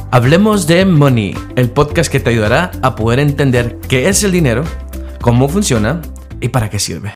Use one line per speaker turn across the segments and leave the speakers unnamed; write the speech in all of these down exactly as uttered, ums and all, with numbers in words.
Hablemos de Money, el podcast que te ayudará a poder entender qué es el dinero, cómo funciona y para qué sirve.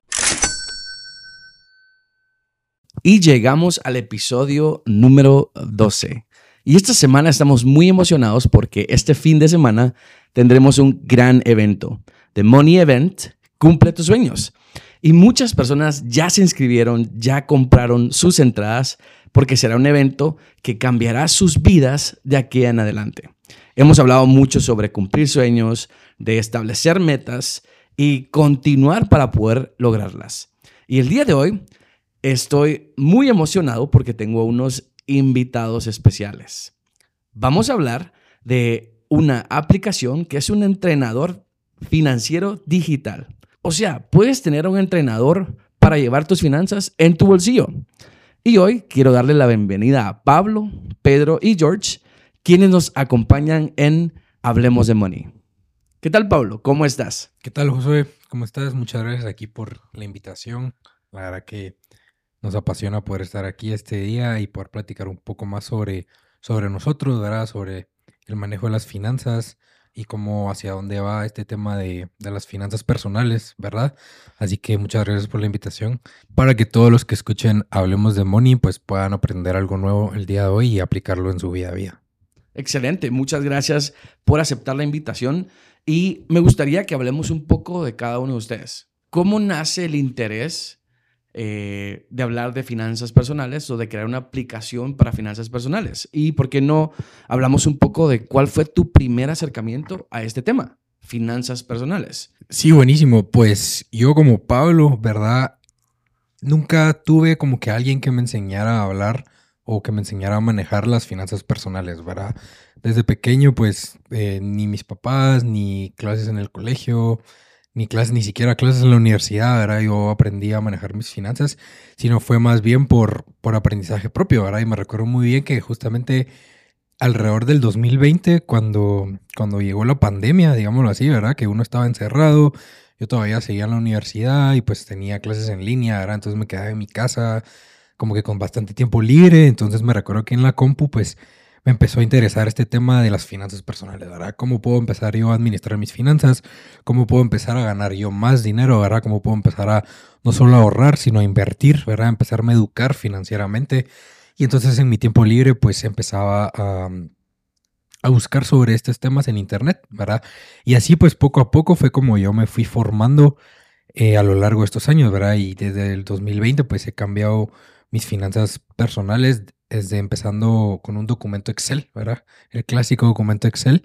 Y llegamos al episodio número doce. Y esta semana estamos muy emocionados porque este fin de semana tendremos un gran evento. The Money Event cumple tus sueños. Y muchas personas ya se inscribieron, ya compraron sus entradas porque será un evento que cambiará sus vidas de aquí en adelante. Hemos hablado mucho sobre cumplir sueños, de establecer metas y continuar para poder lograrlas. Y el día de hoy estoy muy emocionado porque tengo unos invitados especiales. Vamos a hablar de una aplicación que es un entrenador financiero digital. O sea, puedes tener un entrenador para llevar tus finanzas en tu bolsillo. Y hoy quiero darle la bienvenida a Pablo, Pedro y George, quienes nos acompañan en Hablemos de Money. ¿Qué tal, Pablo? ¿Cómo estás?
¿Qué tal, Josué? ¿Cómo estás? Muchas gracias aquí por la invitación. La verdad que nos apasiona poder estar aquí este día y poder platicar un poco más sobre, sobre nosotros, ¿verdad? Sobre el manejo de las finanzas y cómo hacia dónde va este tema de, de las finanzas personales, ¿verdad? Así que muchas gracias por la invitación para que todos los que escuchen Hablemos de Money pues puedan aprender algo nuevo el día de hoy y aplicarlo en su vida a vida.
Excelente, muchas gracias por aceptar la invitación y me gustaría que hablemos un poco de cada uno de ustedes. ¿Cómo nace el interés eh, de hablar de finanzas personales o de crear una aplicación para finanzas personales? Y por qué no hablamos un poco de cuál fue tu primer acercamiento a este tema, finanzas personales.
Sí, buenísimo. Pues yo como Pablo, ¿verdad? Nunca tuve como que alguien que me enseñara a hablar o que me enseñara a manejar las finanzas personales, ¿verdad? Desde pequeño, pues, eh, ni mis papás, ni clases en el colegio, ni clases, ni siquiera clases en la universidad, ¿verdad? Yo aprendí a manejar mis finanzas, sino fue más bien por, por aprendizaje propio, ¿verdad? Y me recuerdo muy bien que justamente alrededor del dos mil veinte, cuando, cuando llegó la pandemia, digámoslo así, ¿verdad? Que uno estaba encerrado, yo todavía seguía en la universidad y pues tenía clases en línea, ¿verdad? Entonces me quedaba en mi casa como que con bastante tiempo libre. Entonces me recuerdo que en la compu pues me empezó a interesar este tema de las finanzas personales, ¿verdad? ¿Cómo puedo empezar yo a administrar mis finanzas? ¿Cómo puedo empezar a ganar yo más dinero, ¿verdad? ¿Cómo puedo empezar a no solo ahorrar, sino a invertir, ¿verdad? Empezarme a educar financieramente. Y entonces en mi tiempo libre pues empezaba a, a buscar sobre estos temas en internet, ¿verdad? Y así pues poco a poco fue como yo me fui formando eh, a lo largo de estos años, ¿verdad? Y desde el dos mil veinte pues he cambiado mis finanzas personales desde empezando con un documento Excel, ¿verdad? El clásico documento Excel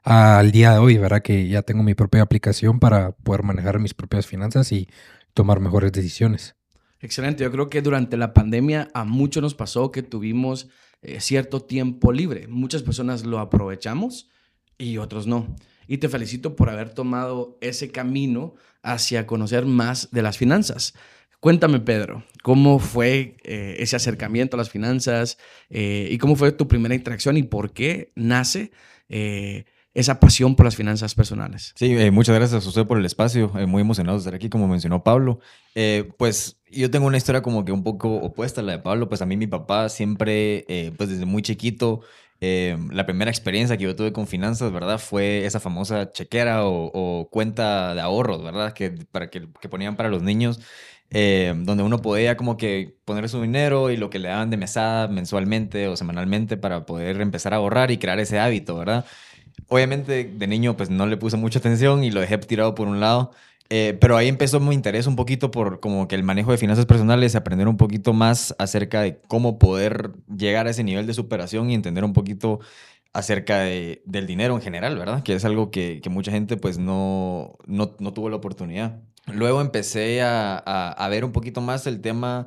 al día de hoy, ¿verdad? Que ya tengo mi propia aplicación para poder manejar mis propias finanzas y tomar mejores decisiones.
Excelente, yo creo que durante la pandemia a muchos nos pasó que tuvimos eh, cierto tiempo libre. Muchas personas lo aprovechamos y otros no. Y te felicito por haber tomado ese camino hacia conocer más de las finanzas. Cuéntame, Pedro, ¿cómo fue eh, ese acercamiento a las finanzas eh, y cómo fue tu primera interacción y por qué nace eh, esa pasión por las finanzas personales?
Sí, eh, muchas gracias a usted por el espacio. Eh, muy emocionado de estar aquí, como mencionó Pablo. Eh, pues yo tengo una historia como que un poco opuesta a la de Pablo. Pues a mí mi papá siempre, eh, pues desde muy chiquito, eh, la primera experiencia que yo tuve con finanzas, ¿verdad? Fue esa famosa chequera o, o cuenta de ahorros, ¿verdad? Que, para que, que ponían para los niños. Eh, donde uno podía como que poner su dinero y lo que le daban de mesada mensualmente o semanalmente para poder empezar a ahorrar y crear ese hábito, ¿verdad? Obviamente de niño pues no le puse mucha atención y lo dejé tirado por un lado, eh, pero ahí empezó mi interés un poquito por como que el manejo de finanzas personales, aprender un poquito más acerca de cómo poder llegar a ese nivel de superación y entender un poquito acerca de, del dinero en general, ¿verdad? Que es algo que, que mucha gente pues no, no, no tuvo la oportunidad. Luego empecé a, a, a ver un poquito más el tema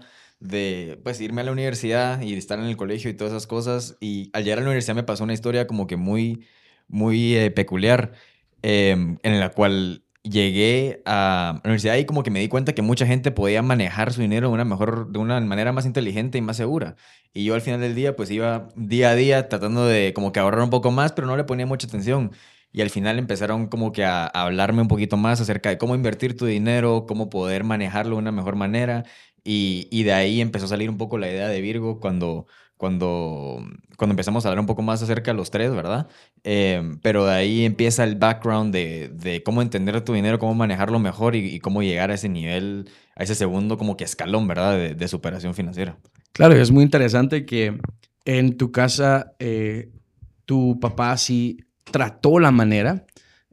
de pues irme a la universidad y estar en el colegio y todas esas cosas, y al llegar a la universidad me pasó una historia como que muy muy eh, peculiar, eh, en la cual llegué a la universidad y como que me di cuenta que mucha gente podía manejar su dinero de una mejor, de una manera más inteligente y más segura. Y yo al final del día pues iba día a día tratando de como que ahorrar un poco más, pero no le ponía mucha atención. Y al final empezaron como que a, a hablarme un poquito más acerca de cómo invertir tu dinero, cómo poder manejarlo de una mejor manera. Y, y de ahí empezó a salir un poco la idea de Virgo cuando, cuando, cuando empezamos a hablar un poco más acerca de los tres, ¿verdad? Eh, pero de ahí empieza el background de, de cómo entender tu dinero, cómo manejarlo mejor y, y cómo llegar a ese nivel, a ese segundo como que escalón, ¿verdad? De, de superación financiera.
Claro, es muy interesante que en tu casa eh, tu papá sí trató la manera,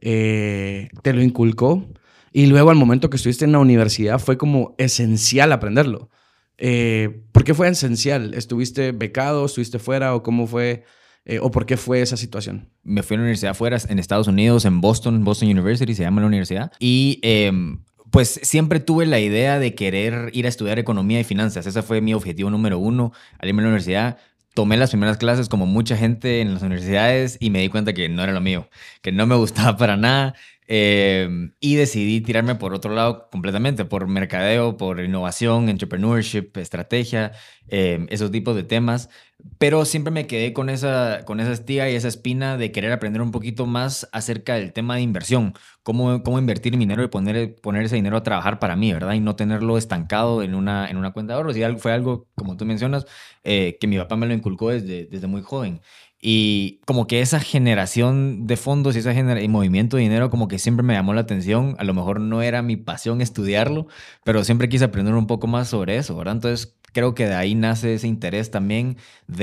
eh, te lo inculcó y luego al momento que estuviste en la universidad fue como esencial aprenderlo. Eh, ¿Por qué fue esencial? ¿Estuviste becado, estuviste fuera o cómo fue eh, o por qué fue esa situación?
Me fui a la universidad afuera, en Estados Unidos, en Boston, Boston University se llama la universidad. Y eh, pues siempre tuve la idea de querer ir a estudiar economía y finanzas. Ese fue mi objetivo número uno al irme a la universidad. Tomé las primeras clases como mucha gente en las universidades y me di cuenta que no era lo mío, que no me gustaba para nada. Eh, y decidí tirarme por otro lado completamente, por mercadeo, por innovación, entrepreneurship, estrategia, eh, esos tipos de temas. Pero siempre me quedé con esa, con esa estiga y esa espina de querer aprender un poquito más acerca del tema de inversión, cómo, cómo invertir mi dinero y poner, poner ese dinero a trabajar para mí, ¿verdad? Y no tenerlo estancado en una, en una cuenta de ahorros. Y fue algo, como tú mencionas, eh, que mi papá me lo inculcó desde, desde muy joven. Y como que esa generación de fondos y ese gener- y movimiento de dinero como que siempre me llamó la atención. A lo mejor no era mi pasión estudiarlo, pero siempre quise aprender un poco más sobre eso, ¿verdad? Entonces creo que de ahí nace ese interés también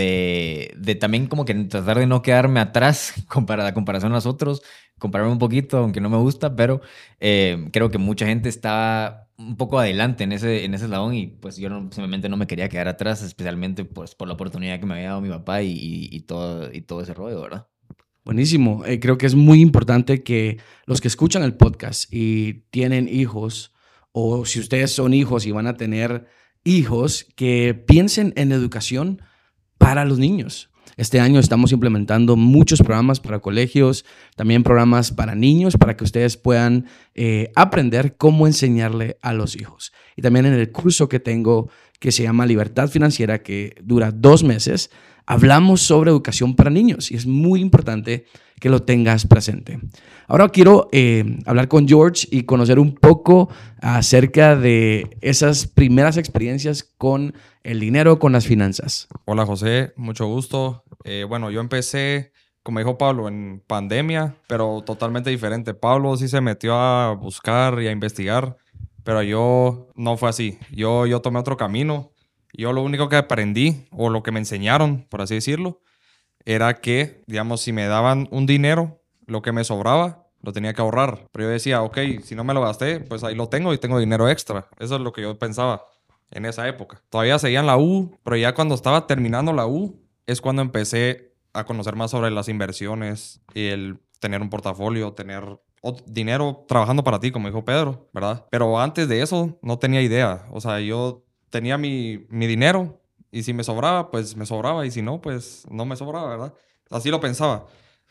de, de también como que tratar de no quedarme atrás para la comparación a los otros, compararme un poquito, aunque no me gusta, pero eh, creo que mucha gente está un poco adelante en ese, en ese eslabón y pues yo no, simplemente no me quería quedar atrás, especialmente pues por la oportunidad que me había dado mi papá y, y, y, todo, y todo ese rollo, ¿verdad?
Buenísimo. Eh, creo que es muy importante que los que escuchan el podcast y tienen hijos, o si ustedes son hijos y van a tener hijos, que piensen en educación para los niños. Este año estamos implementando muchos programas para colegios, también programas para niños, para que ustedes puedan eh, aprender cómo enseñarle a los hijos. Y también en el curso que tengo, que se llama Libertad Financiera, que dura dos meses, hablamos sobre educación para niños y es muy importante que lo tengas presente. Ahora quiero eh, hablar con George y conocer un poco acerca de esas primeras experiencias con el dinero, con las finanzas.
Hola José, mucho gusto. Eh, bueno, yo empecé, como dijo Pablo, en pandemia, pero totalmente diferente. Pablo sí se metió a buscar y a investigar, pero yo no fue así. Yo, yo tomé otro camino. Yo lo único que aprendí, o lo que me enseñaron, por así decirlo, era que, digamos, si me daban un dinero, lo que me sobraba, lo tenía que ahorrar. Pero yo decía, ok, si no me lo gasté, pues ahí lo tengo y tengo dinero extra. Eso es lo que yo pensaba en esa época. Todavía seguía en la U, pero ya cuando estaba terminando la U, es cuando empecé a conocer más sobre las inversiones y el tener un portafolio, tener dinero trabajando para ti, como dijo Pedro, ¿verdad? Pero antes de eso, no tenía idea. O sea, yo tenía mi, mi dinero y si me sobraba, pues me sobraba y si no, pues no me sobraba, ¿verdad? Así lo pensaba.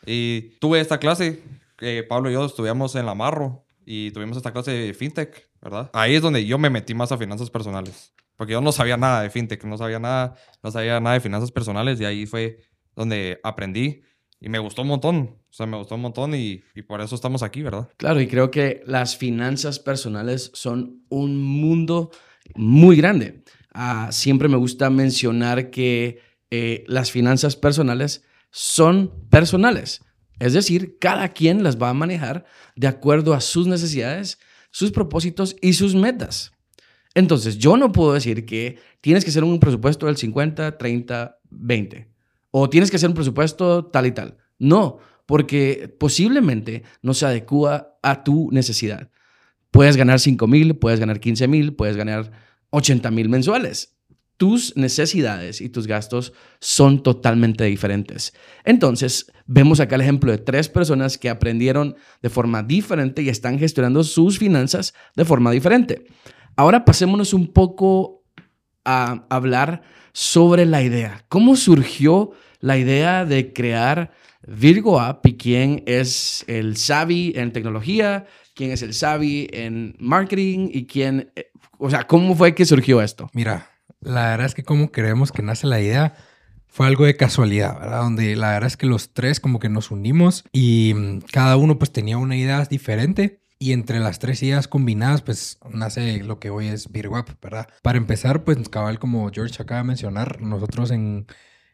Y tuve esta clase, que Pablo y yo estudiamos en la Marro y tuvimos esta clase de fintech, ¿verdad? Ahí es donde yo me metí más a finanzas personales, porque yo no sabía nada de fintech, no sabía nada, no sabía nada de finanzas personales y ahí fue donde aprendí y me gustó un montón, o sea, me gustó un montón y, y por eso estamos aquí, ¿verdad?
Claro, y creo que las finanzas personales son un mundo muy grande. Uh, siempre me gusta mencionar que eh, las finanzas personales son personales. Es decir, cada quien las va a manejar de acuerdo a sus necesidades, sus propósitos y sus metas. Entonces, yo no puedo decir que tienes que hacer un presupuesto del cincuenta, treinta, veinte. O tienes que hacer un presupuesto tal y tal. No, porque posiblemente no se adecua a tu necesidad. Puedes ganar cinco mil, puedes ganar quince mil, puedes ganar ochenta mil mensuales. Tus necesidades y tus gastos son totalmente diferentes. Entonces, vemos acá el ejemplo de tres personas que aprendieron de forma diferente y están gestionando sus finanzas de forma diferente. Ahora pasémonos un poco a hablar sobre la idea. ¿Cómo surgió la idea de crear Virgo App y quién es el savvy en tecnología, quién es el savvy en marketing y quién, o sea, cómo fue que surgió esto?
Mira, la verdad es que como creemos que nace la idea fue algo de casualidad, ¿verdad? Donde la verdad es que los tres como que nos unimos y cada uno pues tenía una idea diferente y entre las tres ideas combinadas pues nace lo que hoy es Virgo App, ¿verdad? Para empezar, pues cabal como George acaba de mencionar, nosotros en,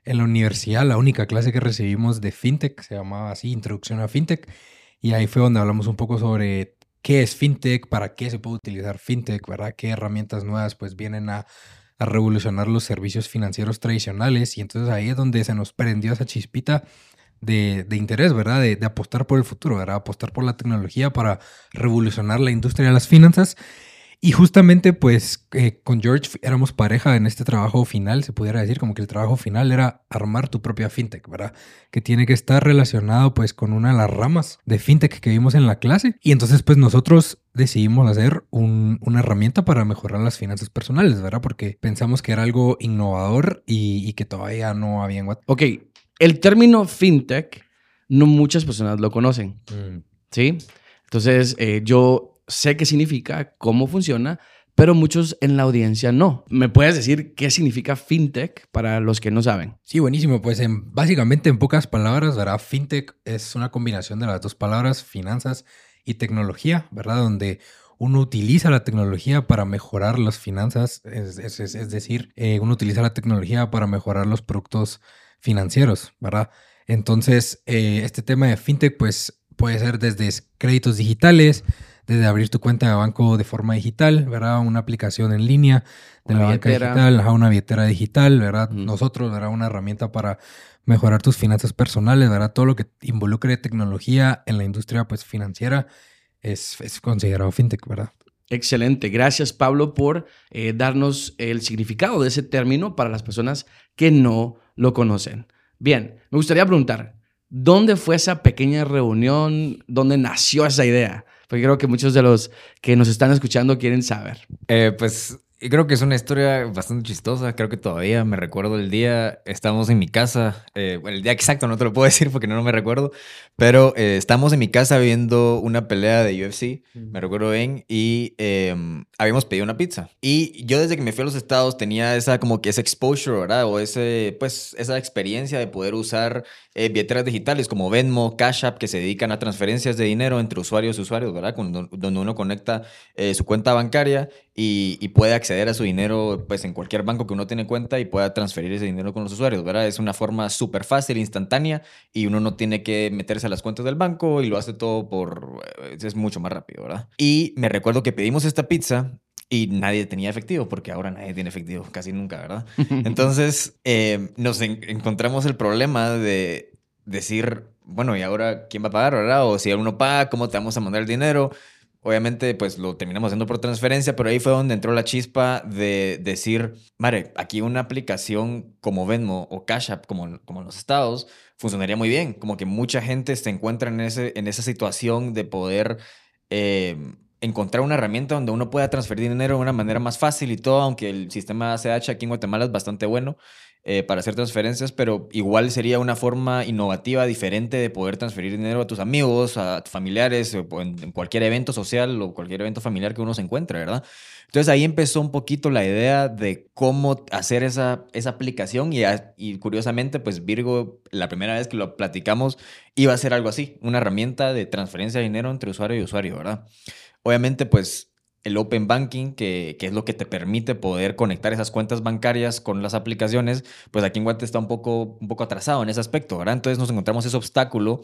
en la universidad la única clase que recibimos de FinTech se llamaba así, Introducción a FinTech. Y ahí fue donde hablamos un poco sobre qué es FinTech, para qué se puede utilizar FinTech, ¿verdad? Qué herramientas nuevas pues vienen a, a revolucionar los servicios financieros tradicionales. Y entonces ahí es donde se nos prendió esa chispita de, de interés, ¿verdad? De, de apostar por el futuro, ¿verdad? Apostar por la tecnología para revolucionar la industria de las finanzas. Y justamente, pues, eh, con George éramos pareja en este trabajo final, se pudiera decir, como que el trabajo final era armar tu propia fintech, ¿verdad? Que tiene que estar relacionado, pues, con una de las ramas de fintech que vimos en la clase. Y entonces, pues, nosotros decidimos hacer un, una herramienta para mejorar las finanzas personales, ¿verdad? Porque pensamos que era algo innovador y, y que todavía no había en Guatemala.
Ok, el término fintech no muchas personas lo conocen,
Mm.
¿sí? Entonces, eh, yo sé qué significa, cómo funciona, pero muchos en la audiencia no. ¿Me puedes decir qué significa fintech para los que no saben?
Sí, buenísimo. Pues en, básicamente en pocas palabras, ¿verdad? Fintech es una combinación de las dos palabras, finanzas y tecnología, ¿verdad? Donde uno utiliza la tecnología para mejorar las finanzas, es, es, es, es decir, eh, uno utiliza la tecnología para mejorar los productos financieros, ¿verdad? Entonces, eh, este tema de fintech, pues puede ser desde créditos digitales, desde abrir tu cuenta de banco de forma digital, ¿verdad? Una aplicación en línea de
Una
la banca
billetera.
digital, ajá, una billetera digital, ¿verdad?
Mm.
Nosotros, ¿verdad? Una herramienta para mejorar tus finanzas personales, ¿verdad? Todo lo que involucre tecnología en la industria, pues, financiera es, es considerado fintech, ¿verdad?
Excelente. Gracias, Pablo, por eh, darnos el significado de ese término para las personas que no lo conocen. Bien, me gustaría preguntar, ¿dónde fue esa pequeña reunión? ¿Dónde nació esa idea? Porque creo que muchos de los que nos están escuchando quieren saber.
Eh, pues y creo que es una historia bastante chistosa. Creo que todavía me recuerdo el día. Estábamos en mi casa. Eh, bueno, el día exacto no te lo puedo decir porque no, no me recuerdo. Pero eh, estábamos en mi casa viendo una pelea de U F C. Me recuerdo bien. Y eh, habíamos pedido una pizza. Y yo desde que me fui a los Estados tenía esa como que ese exposure, ¿verdad? O ese, pues, esa experiencia de poder usar eh, billeteras digitales como Venmo, Cash App, que se dedican a transferencias de dinero entre usuarios y usuarios, ¿verdad? Cuando, donde uno conecta eh, su cuenta bancaria y, y puede acceder a su dinero pues en cualquier banco que uno tiene cuenta y pueda transferir ese dinero con los usuarios, ¿verdad? Es una forma súper fácil, instantánea y uno no tiene que meterse a las cuentas del banco y lo hace todo por... es mucho más rápido, ¿verdad? Y me recuerdo que pedimos esta pizza y nadie tenía efectivo, porque ahora nadie tiene efectivo, casi nunca, ¿verdad? Entonces eh, nos en encontramos el problema de decir, bueno, ¿y ahora quién va a pagar, verdad? O si uno paga, ¿cómo te vamos a mandar el dinero? Obviamente, pues lo terminamos haciendo por transferencia, pero ahí fue donde entró la chispa de decir, madre, aquí una aplicación como Venmo o Cash App, como, como en los estados, funcionaría muy bien. Como que mucha gente se encuentra en, ese, en esa situación de poder eh, encontrar una herramienta donde uno pueda transferir dinero de una manera más fácil y todo, aunque el sistema A C H aquí en Guatemala es bastante bueno eh, para hacer transferencias, pero igual sería una forma innovativa, diferente de poder transferir dinero a tus amigos, a tus familiares, o en, en cualquier evento social o cualquier evento familiar que uno se encuentre, ¿verdad? Entonces ahí empezó un poquito la idea de cómo hacer esa, esa aplicación y, y curiosamente, pues Virgo, la primera vez que lo platicamos, iba a ser algo así, una herramienta de transferencia de dinero entre usuario y usuario, ¿verdad? Obviamente, pues el Open Banking, que, que es lo que te permite poder conectar esas cuentas bancarias con las aplicaciones, pues aquí en Guate está un poco, un poco atrasado en ese aspecto, ¿verdad? Entonces nos encontramos ese obstáculo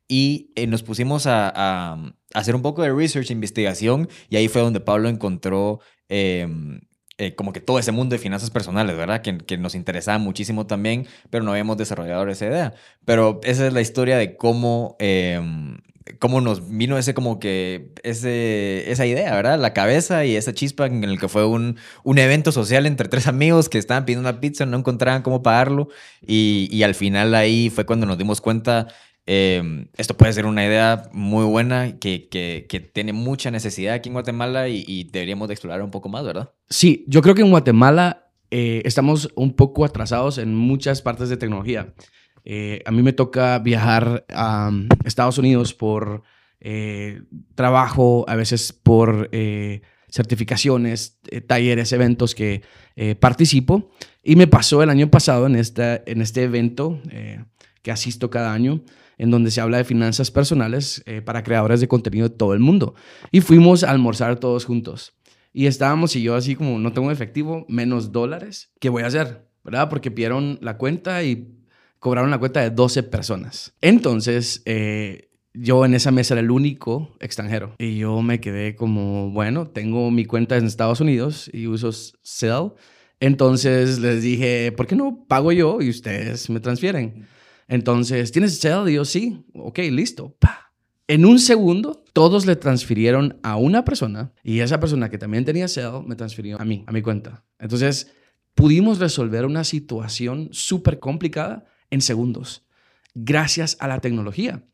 y eh, nos pusimos a, a, a hacer un poco de research, investigación, y ahí fue donde Pablo encontró eh, eh, como que todo ese mundo de finanzas personales, ¿verdad? Que, que nos interesaba muchísimo también, pero no habíamos desarrollado esa idea. Pero esa es la historia de cómo... Eh, cómo nos vino ese como que ese, esa idea, ¿verdad? La cabeza y esa chispa en el que fue un, un evento social entre tres amigos que estaban pidiendo una pizza, no encontraban cómo pagarlo y, y al final ahí fue cuando nos dimos cuenta, eh, esto puede ser una idea muy buena que, que, que tiene mucha necesidad aquí en Guatemala y, y deberíamos de explorar un poco más, ¿verdad?
Sí, yo creo que en Guatemala eh, estamos un poco atrasados en muchas partes de tecnología. Eh, a mí me toca viajar a um, Estados Unidos por eh, trabajo, a veces por eh, certificaciones, eh, talleres, eventos que eh, participo. Y me pasó el año pasado en, esta, en este evento eh, que asisto cada año, en donde se habla de finanzas personales eh, para creadores de contenido de todo el mundo. Y fuimos a almorzar todos juntos. Y estábamos y yo así como, no tengo efectivo, menos dólares. ¿Qué voy a hacer? ¿verdad? Porque pidieron la cuenta y cobraron la cuenta de doce personas. Entonces, eh, yo en esa mesa era el único extranjero. Y yo me quedé como, bueno, tengo mi cuenta en Estados Unidos y uso Zelle. Entonces les dije, ¿por qué no pago yo y ustedes me transfieren? Entonces, ¿tienes Zelle? Y yo, sí. Ok, listo. ¡Pah! En un segundo, todos le transfirieron a una persona y esa persona que también tenía Zelle me transfirió a mí, a mi cuenta. Entonces, pudimos resolver una situación súper complicada en segundos, gracias a la tecnología.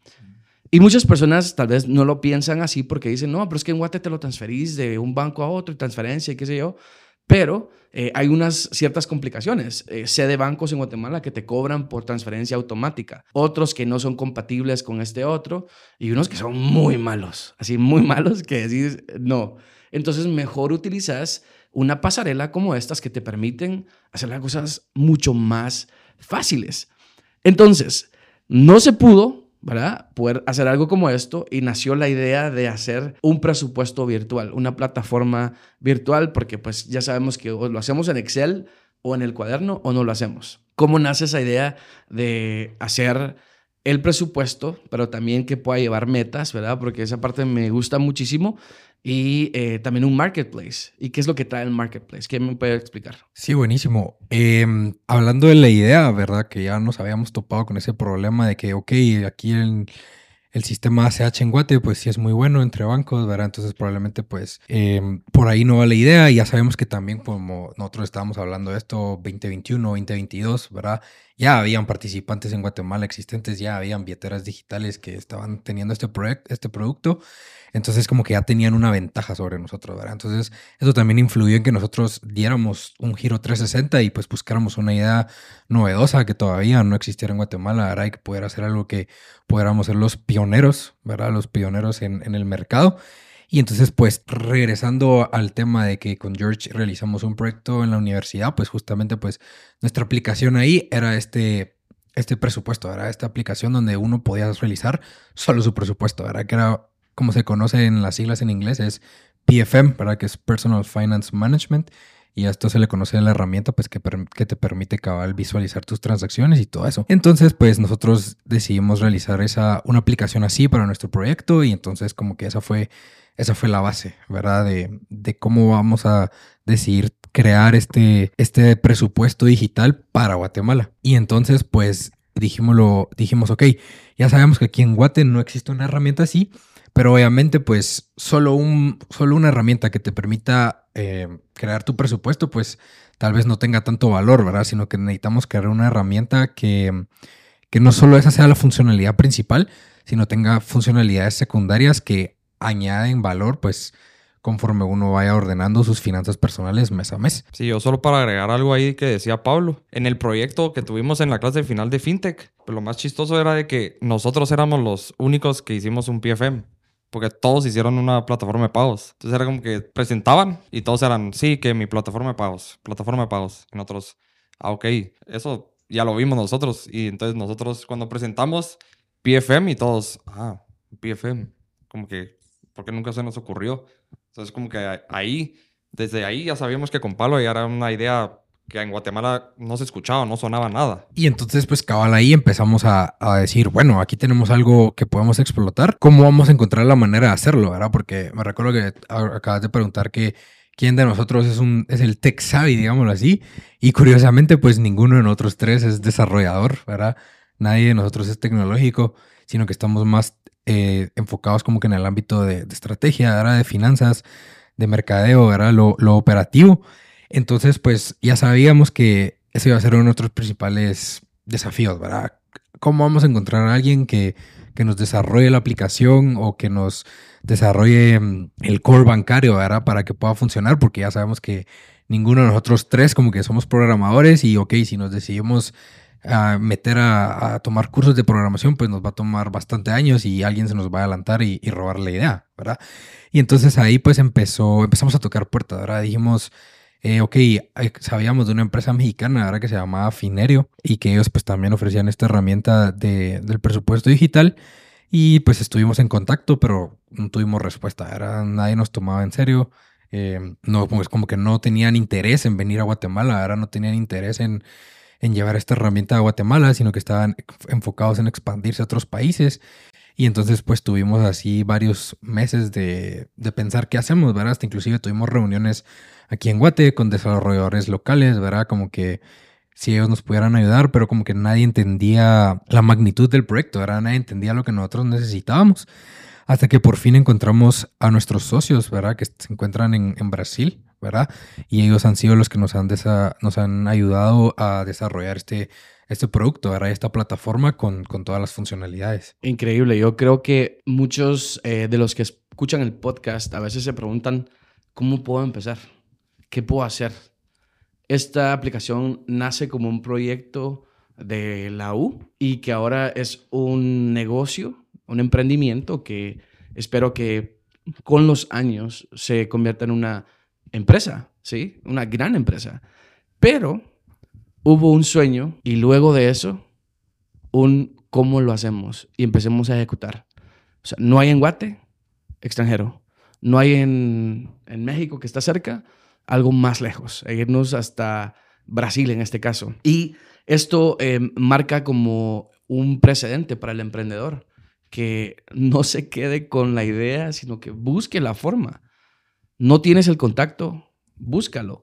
Y muchas personas tal vez no lo piensan así porque dicen, no, pero es que en Guate te lo transferís de un banco a otro, transferencia y qué sé yo. Pero eh, hay unas ciertas complicaciones. Eh, sé de bancos en Guatemala que te cobran por transferencia automática. Otros que no son compatibles con este otro. Y unos que son muy malos. Así muy malos que decís no. Entonces mejor utilizas una pasarela como estas que te permiten hacer las cosas mucho más fáciles. Entonces, no se pudo, ¿verdad?, poder hacer algo como esto y nació la idea de hacer un presupuesto virtual, una plataforma virtual, porque pues ya sabemos que o lo hacemos en Excel o en el cuaderno o no lo hacemos. ¿Cómo nace esa idea de hacer el presupuesto, pero también que pueda llevar metas, ¿verdad? Porque esa parte me gusta muchísimo. Y eh, también un marketplace. ¿Y qué es lo que trae el marketplace? ¿Qué me puede explicar?
Sí, buenísimo. Eh, hablando de la idea, ¿verdad? Que ya nos habíamos topado con ese problema de que, ok, aquí el, el sistema A C H en Guate, pues sí es muy bueno entre bancos, ¿verdad? Entonces probablemente pues eh, por ahí no va la idea. Y ya sabemos que también como nosotros estábamos hablando de esto veinte veintiuno, veinte veintidós, ¿verdad? Ya habían participantes en Guatemala existentes, ya habían billeteras digitales que estaban teniendo este, proyecto, este producto. Entonces como que ya tenían una ventaja sobre nosotros, ¿verdad? Entonces eso también influyó en que nosotros diéramos un giro trescientos sesenta y pues buscáramos una idea novedosa que todavía no existiera en Guatemala, ¿verdad? Y que pudiera hacer algo que pudiéramos ser los pioneros, ¿verdad? Los pioneros en, en el mercado. Y entonces pues regresando al tema de que con George realizamos un proyecto en la universidad, pues justamente pues nuestra aplicación ahí era este... este presupuesto, ¿verdad? Esta aplicación donde uno podía realizar solo su presupuesto, ¿verdad? Que era, como se conoce en las siglas en inglés, es P F M, ¿verdad? Que es Personal Finance Management. Y a esto se le conoce a la herramienta pues, que, per- que te permite cabal visualizar tus transacciones y todo eso. Entonces, pues nosotros decidimos realizar esa, una aplicación así para nuestro proyecto. Y entonces como que esa fue, esa fue la base, ¿verdad? De, de cómo vamos a decidir crear este, este presupuesto digital para Guatemala. Y entonces, pues dijimoslo, dijimos, ok, ya sabemos que aquí en Guate no existe una herramienta así. Pero obviamente, pues, solo, un, solo una herramienta que te permita eh, crear tu presupuesto, pues, tal vez no tenga tanto valor, ¿verdad? Sino que necesitamos crear una herramienta que, que no solo esa sea la funcionalidad principal, sino tenga funcionalidades secundarias que añaden valor, pues, conforme uno vaya ordenando sus finanzas personales mes a mes.
Sí, yo solo para agregar algo ahí que decía Pablo. En el proyecto que tuvimos en la clase final de FinTech, pues lo más chistoso era de que nosotros éramos los únicos que hicimos un P F M. Porque todos hicieron una plataforma de pagos. Entonces era como que presentaban y todos eran, sí, que mi plataforma de pagos, plataforma de pagos. Y nosotros, ah, ok, eso ya lo vimos nosotros. Y entonces nosotros cuando presentamos P F M y todos, ah, P F M. Como que, ¿por qué nunca se nos ocurrió? Entonces como que ahí, desde ahí ya sabíamos que con Pablo ya era una idea que en Guatemala no se escuchaba, no sonaba nada.
Y entonces, pues, cabal, ahí empezamos a, a decir, bueno, aquí tenemos algo que podemos explotar. ¿Cómo vamos a encontrar la manera de hacerlo, verdad? Porque me recuerdo que acabas de preguntar que quién de nosotros es, un, es el tech savvy, digámoslo así. Y curiosamente, pues, ninguno de nosotros tres es desarrollador, ¿verdad? Nadie de nosotros es tecnológico, sino que estamos más eh, enfocados como que en el ámbito de, de estrategia, ¿verdad? De finanzas, de mercadeo, ¿verdad? Lo, lo operativo. Entonces, pues ya sabíamos que ese iba a ser uno de nuestros principales desafíos, ¿verdad? ¿Cómo vamos a encontrar a alguien que, que nos desarrolle la aplicación o que nos desarrolle el core bancario, ¿verdad? Para que pueda funcionar, porque ya sabemos que ninguno de nosotros tres como que somos programadores y, ok, si nos decidimos a meter a, a tomar cursos de programación, pues nos va a tomar bastante años y alguien se nos va a adelantar y, y robar la idea, ¿verdad? Y entonces ahí pues empezó, empezamos a tocar puertas, ¿verdad? Dijimos... Eh, ok, sabíamos de una empresa mexicana, ¿verdad? Que se llamaba Finerio y que ellos pues también ofrecían esta herramienta de, del presupuesto digital y pues estuvimos en contacto, pero no tuvimos respuesta, ¿verdad? Nadie nos tomaba en serio, eh, no, pues como que no tenían interés en venir a Guatemala, ahora no tenían interés en, en llevar esta herramienta a Guatemala, sino que estaban enfocados en expandirse a otros países. Y entonces pues tuvimos así varios meses de, de pensar qué hacemos, ¿verdad? Hasta inclusive tuvimos reuniones aquí en Guate con desarrolladores locales, ¿verdad? Como que si ellos nos pudieran ayudar, pero como que nadie entendía la magnitud del proyecto, ¿verdad? Nadie entendía lo que nosotros necesitábamos. Hasta que por fin encontramos a nuestros socios, ¿verdad? Que se encuentran en, en Brasil, ¿verdad? Y ellos han sido los que nos han, desa- nos han ayudado a desarrollar este, este producto, ¿verdad? Esta plataforma con, con todas las funcionalidades.
Increíble. Yo creo que muchos eh, de los que escuchan el podcast a veces se preguntan, ¿cómo puedo empezar? ¿Qué puedo hacer? Esta aplicación nace como un proyecto de la U y que ahora es un negocio, un emprendimiento que espero que con los años se convierta en una empresa, ¿sí? Una gran empresa. Pero hubo un sueño y luego de eso, un cómo lo hacemos y empecemos a ejecutar. O sea, no hay en Guate, extranjero. No hay en, en México, que está cerca, algo más lejos, e irnos hasta Brasil en este caso. Y esto eh, marca como un precedente para el emprendedor, que no se quede con la idea, sino que busque la forma. No tienes el contacto, búscalo.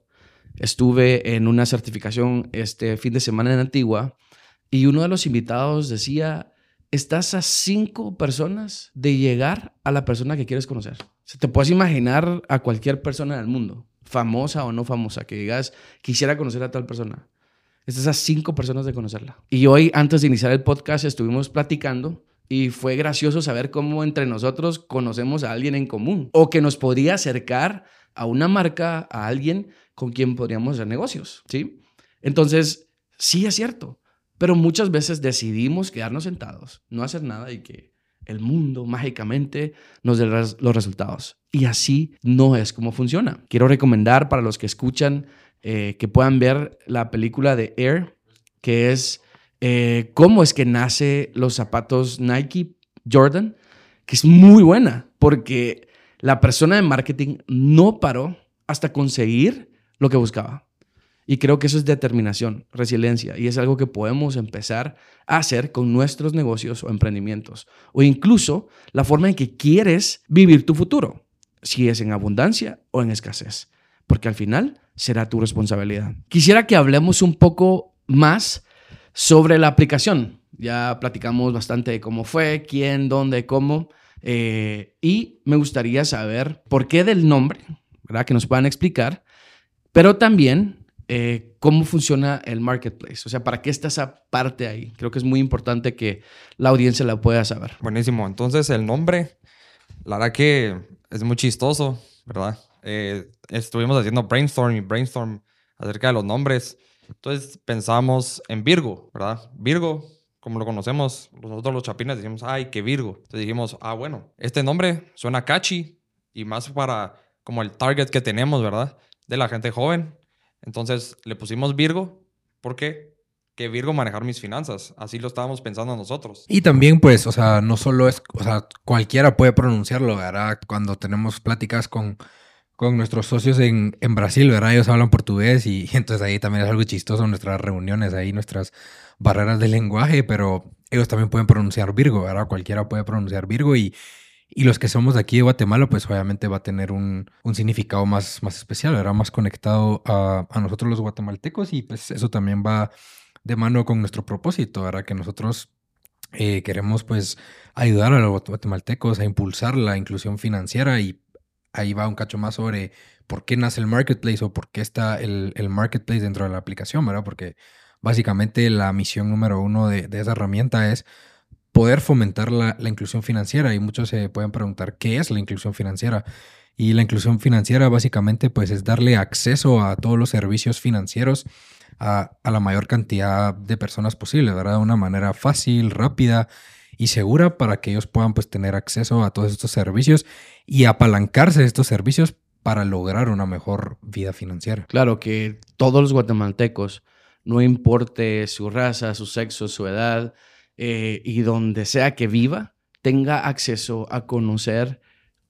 Estuve en una certificación este fin de semana en Antigua y uno de los invitados decía, estás a cinco personas de llegar a la persona que quieres conocer. O sea, te puedes imaginar a cualquier persona del mundo, famosa o no famosa, que digas, quisiera conocer a tal persona. Estás a cinco personas de conocerla. Y hoy, antes de iniciar el podcast, estuvimos platicando y fue gracioso saber cómo entre nosotros conocemos a alguien en común o que nos podría acercar a una marca, a alguien con quien podríamos hacer negocios, ¿sí? Entonces, sí es cierto, pero muchas veces decidimos quedarnos sentados, no hacer nada y que el mundo mágicamente nos dé los resultados. Y así no es como funciona. Quiero recomendar para los que escuchan eh, que puedan ver la película de Air, que es eh, cómo es que nace los zapatos Nike Jordan, que es muy buena porque la persona de marketing no paró hasta conseguir lo que buscaba. Y creo que eso es determinación, resiliencia, y es algo que podemos empezar a hacer con nuestros negocios o emprendimientos, o incluso la forma en que quieres vivir tu futuro, si es en abundancia o en escasez, porque al final será tu responsabilidad. Quisiera que hablemos un poco más sobre la aplicación. Ya platicamos bastante de cómo fue, quién, dónde, cómo, eh, y me gustaría saber por qué del nombre, ¿verdad? Que nos puedan explicar, pero también Eh, cómo funciona el marketplace, o sea, ¿para qué está esa parte ahí? Creo que es muy importante que la audiencia la pueda saber.
Buenísimo. Entonces, el nombre, la verdad que es muy chistoso, ¿verdad? Eh, estuvimos haciendo brainstorm y brainstorm acerca de los nombres. Entonces, pensamos en Virgo, ¿verdad? Virgo, como lo conocemos, nosotros los chapines decimos, ay, qué Virgo. Entonces dijimos, ah, bueno, este nombre suena catchy y más para como el target que tenemos, ¿verdad? De la gente joven. Entonces le pusimos Virgo. ¿Por qué? Que Virgo manejar mis finanzas. Así lo estábamos pensando nosotros.
Y también, pues, o sea, no solo es, o sea, cualquiera puede pronunciarlo, ¿verdad? Cuando tenemos pláticas con, con nuestros socios en, en Brasil, ¿verdad? Ellos hablan portugués y, y entonces ahí también es algo chistoso nuestras reuniones, ahí nuestras barreras de lenguaje, pero ellos también pueden pronunciar Virgo, ¿verdad? Cualquiera puede pronunciar Virgo y... Y los que somos de aquí de Guatemala, pues obviamente va a tener un, un significado más, más especial, ¿verdad? Más conectado a, a nosotros los guatemaltecos y pues eso también va de mano con nuestro propósito, ¿verdad? Que nosotros eh, queremos pues ayudar a los guatemaltecos a impulsar la inclusión financiera y ahí va un cacho más sobre por qué nace el marketplace o por qué está el, el marketplace dentro de la aplicación, ¿verdad? Porque básicamente la misión número uno de, de esa herramienta es poder fomentar la, la inclusión financiera y muchos se pueden preguntar qué es la inclusión financiera. Y la inclusión financiera básicamente pues es darle acceso a todos los servicios financieros a, a la mayor cantidad de personas posible, ¿verdad? De una manera fácil, rápida y segura para que ellos puedan pues tener acceso a todos estos servicios y apalancarse de estos servicios para lograr una mejor vida financiera.
Claro que todos los guatemaltecos, no importe su raza, su sexo, su edad, Eh, y donde sea que viva, tenga acceso a conocer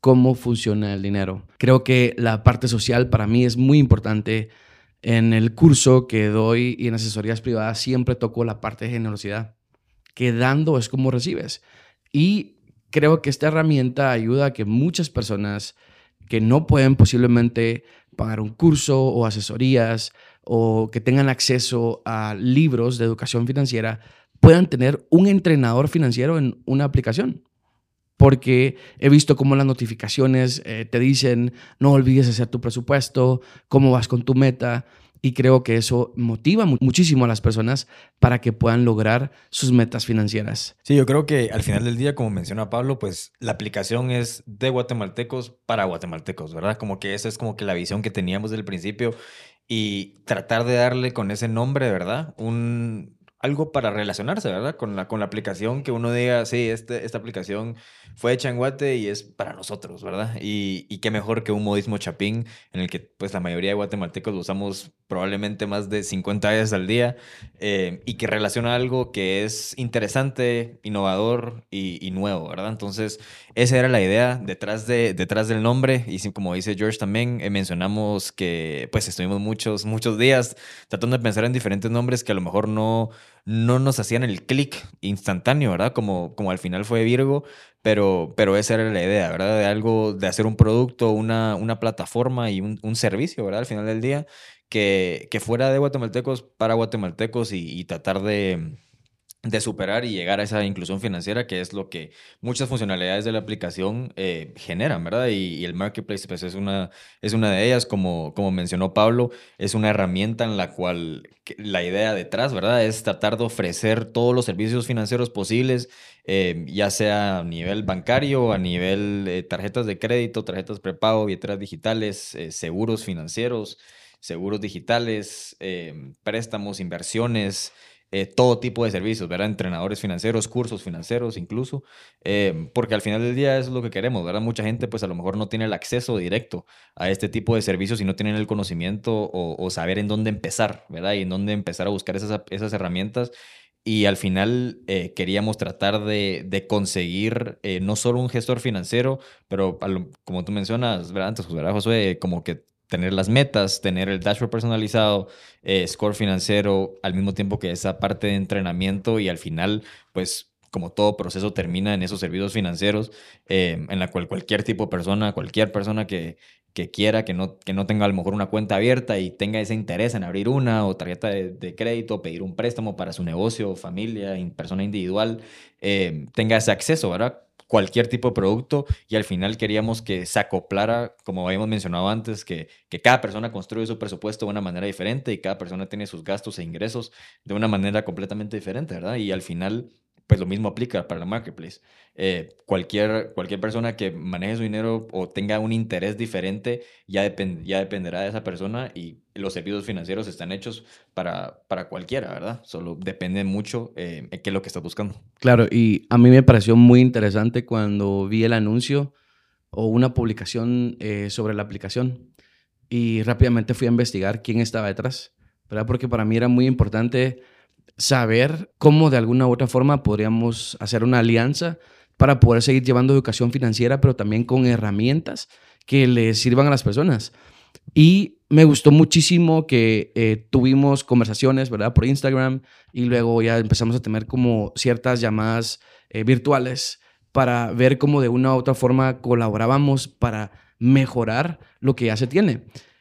cómo funciona el dinero. Creo que la parte social para mí es muy importante. En el curso que doy y en asesorías privadas siempre toco la parte de generosidad, que dando es como recibes. Y creo que esta herramienta ayuda a que muchas personas que no pueden posiblemente pagar un curso o asesorías o que tengan acceso a libros de educación financiera puedan tener un entrenador financiero en una aplicación. Porque he visto cómo las notificaciones eh, te dicen no olvides hacer tu presupuesto, cómo vas con tu meta. Y creo que eso motiva mu- muchísimo a las personas para que puedan lograr sus metas financieras.
Sí, yo creo que al final del día, como menciona Pablo, pues la aplicación es de guatemaltecos para guatemaltecos, ¿verdad? Como que esa es como que la visión que teníamos desde el principio y tratar de darle con ese nombre, ¿verdad? Un, algo para relacionarse, ¿verdad? Con la, con la aplicación, que uno diga, sí, este, esta aplicación fue hecha en Guate y es para nosotros, ¿verdad? Y, y qué mejor que un modismo chapín en el que pues la mayoría de guatemaltecos lo usamos probablemente más de cincuenta veces al día eh, y que relaciona algo que es interesante, innovador y, y nuevo, ¿verdad? Entonces, esa era la idea detrás, de, detrás del nombre y sí, como dice George también, eh, mencionamos que pues estuvimos muchos, muchos días tratando de pensar en diferentes nombres que a lo mejor no, no nos hacían el clic instantáneo, ¿verdad? Como, como al final fue Virgo, pero, pero esa era la idea, ¿verdad? De algo, de hacer un producto, una, una plataforma y un, un servicio, ¿verdad? Al final del día, que, que fuera de guatemaltecos para guatemaltecos y, y tratar de, de superar y llegar a esa inclusión financiera, que es lo que muchas funcionalidades de la aplicación eh, generan, ¿verdad? Y, y el marketplace pues, es una, es una de ellas, como, como mencionó Pablo, es una herramienta en la cual que- la idea detrás, ¿verdad? Es tratar de ofrecer todos los servicios financieros posibles, eh, ya sea a nivel bancario, a nivel eh, tarjetas de crédito, tarjetas prepago, billeteras digitales, eh, seguros financieros, seguros digitales, eh, préstamos, inversiones, eh, todo tipo de servicios, ¿verdad? Entrenadores financieros, cursos financieros incluso, eh, porque al final del día eso es lo que queremos, ¿verdad? Mucha gente pues a lo mejor no tiene el acceso directo a este tipo de servicios y no tienen el conocimiento o, o saber en dónde empezar, ¿verdad? Y en dónde empezar a buscar esas, esas herramientas. Y al final eh, queríamos tratar de, de conseguir eh, no solo un gestor financiero, pero a lo- como tú mencionas, ¿verdad? Antes, pues, ¿verdad, Josué? Como que tener las metas, tener el dashboard personalizado, eh, score financiero, al mismo tiempo que esa parte de entrenamiento y al final, pues como todo proceso termina en esos servicios financieros, eh, en la cual cualquier tipo de persona, cualquier persona que, que quiera, que no, que no tenga a lo mejor una cuenta abierta y tenga ese interés en abrir una o tarjeta de, de crédito, pedir un préstamo para su negocio, familia, in- persona individual, eh, tenga ese acceso, ¿verdad? Cualquier tipo de producto y al final queríamos que se acoplara, como habíamos mencionado antes, que, que cada persona construye su presupuesto de una manera diferente y cada persona tiene sus gastos e ingresos de una manera completamente diferente, ¿verdad? Y al final, pues lo mismo aplica para la marketplace. Eh, cualquier, cualquier persona que maneje su dinero o tenga un interés diferente ya, depend- ya dependerá de esa persona y los servicios financieros están hechos para, para cualquiera, ¿verdad? Solo depende mucho eh, en qué es lo que estás buscando.
Claro, y a mí me pareció muy interesante cuando vi el anuncio o una publicación eh, sobre la aplicación y rápidamente fui a investigar quién estaba detrás, ¿verdad? Porque para mí era muy importante saber cómo de alguna u otra forma podríamos hacer una alianza para poder seguir llevando educación financiera, pero también con herramientas que les sirvan a las personas. Y me gustó muchísimo que eh, tuvimos conversaciones, ¿verdad? Por Instagram y luego ya empezamos a tener como ciertas llamadas eh, virtuales para ver cómo de una u otra forma colaborábamos para mejorar lo que ya se tiene.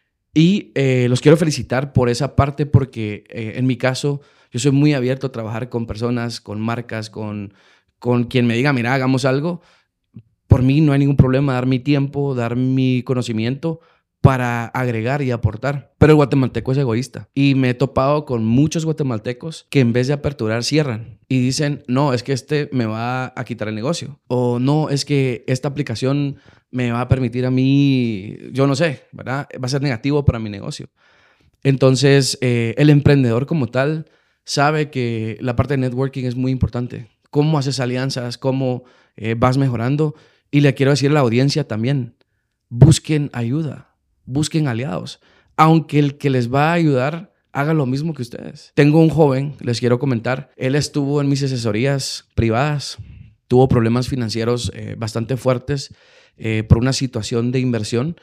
Y eh, los quiero felicitar por esa parte porque eh, en mi caso yo soy muy abierto a trabajar con personas, con marcas, con, con quien me diga, mira, hagamos algo. Por mí no hay ningún problema dar mi tiempo, dar mi conocimiento para agregar y aportar. Pero el guatemalteco es egoísta. Y me he topado con muchos guatemaltecos que en vez de aperturar cierran y dicen, no, es que este me va a quitar el negocio. O no, es que esta aplicación me va a permitir a mí, yo no sé, ¿verdad? Va a ser negativo para mi negocio. Entonces, eh, el emprendedor como tal sabe que la parte de networking es muy importante. Cómo haces alianzas, cómo eh, vas mejorando. Y le quiero decir a la audiencia también, busquen ayuda, busquen aliados. Aunque el que les va a ayudar haga lo mismo que ustedes. Tengo un joven, les quiero comentar, él estuvo en mis asesorías privadas tuvo problemas financieros eh, bastante fuertes eh, por una situación de inversión.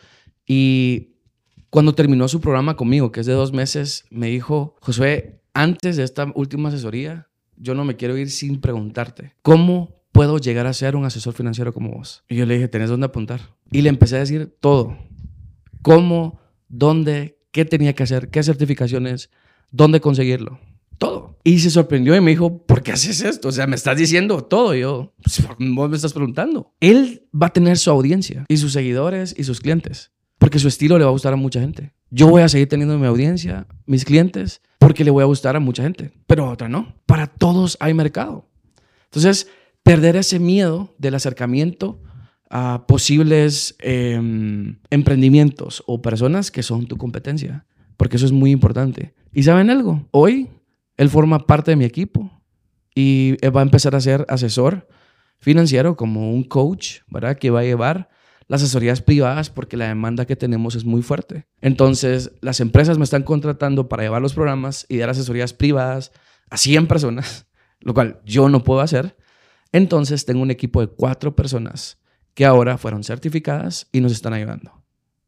Y cuando terminó su programa conmigo, que es de dos meses, me dijo, Josué, antes de esta última asesoría, yo no me quiero ir sin preguntarte, ¿cómo puedo llegar a ser un asesor financiero como vos? Y yo le dije, ¿tenés dónde apuntar? Y le empecé a decir todo. ¿Cómo? ¿Dónde? ¿Qué tenía que hacer? ¿Qué certificaciones? ¿Dónde conseguirlo? Todo. Y se sorprendió y me dijo, ¿por qué haces esto? O sea, me estás diciendo todo. Y yo, pues, vos me estás preguntando. Él va a tener su audiencia y sus seguidores y sus clientes, porque su estilo le va a gustar a mucha gente. Yo voy a seguir teniendo mi audiencia, mis clientes, porque le voy a gustar a mucha gente, pero a otra no. Para todos hay mercado. Entonces, perder ese miedo del acercamiento a posibles eh, emprendimientos o personas que son tu competencia, porque eso es muy importante. ¿Y saben algo? Hoy él forma parte de mi equipo y va a empezar a ser asesor financiero, como un coach, ¿verdad? Que va a llevar las asesorías privadas porque la demanda que tenemos es muy fuerte. Entonces, las empresas me están contratando para llevar los programas y dar asesorías privadas a cien personas, lo cual yo no puedo hacer. Entonces, tengo un equipo de cuatro personas que ahora fueron certificadas y nos están ayudando.